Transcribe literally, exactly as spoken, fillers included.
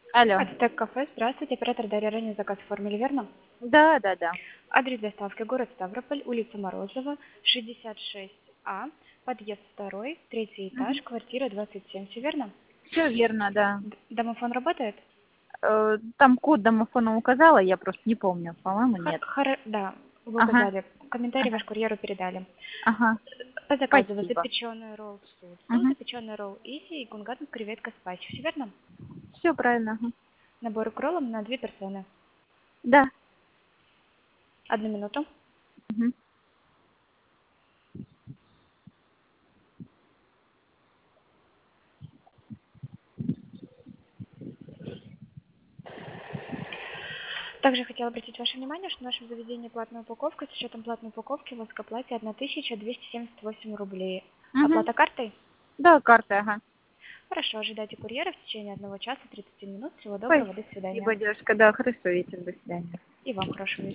Алло. Ацтек кафе, здравствуйте, оператор Дарья, ранее заказ оформили, верно? Да, да, да. Адрес доставки город Ставрополь, улица Морозова, шестьдесят шесть А, подъезд второй, третий этаж, квартира двадцать семь, все верно? Все верно, да. Д- Домофон работает? Э, Там код домофона указала, я просто не помню. По-моему, Хор- нет. хоро- да, вы Ага, указали. Комментарий ага, ваш курьеру передали. ага. По заказу у вас Спасибо. запеченный ролл сусу, Угу. запеченный ролл иси и кунган креветка спайси, все верно? Все правильно. Ага. Набор кроллом на две персоны. Да. Одну минуту. Угу. Также хотела обратить ваше внимание, что в нашем заведении платная упаковка. С учетом платной упаковки у вас к оплате тысяча двести семьдесят восемь рублей. Угу. Оплата картой? Да, карта, ага. Хорошо, ожидайте курьера в течение одного часа тридцати минут. Всего доброго, до свидания. Спасибо, девушка. Да, хорошо, вечер, до свидания. И вам хорошего вечера.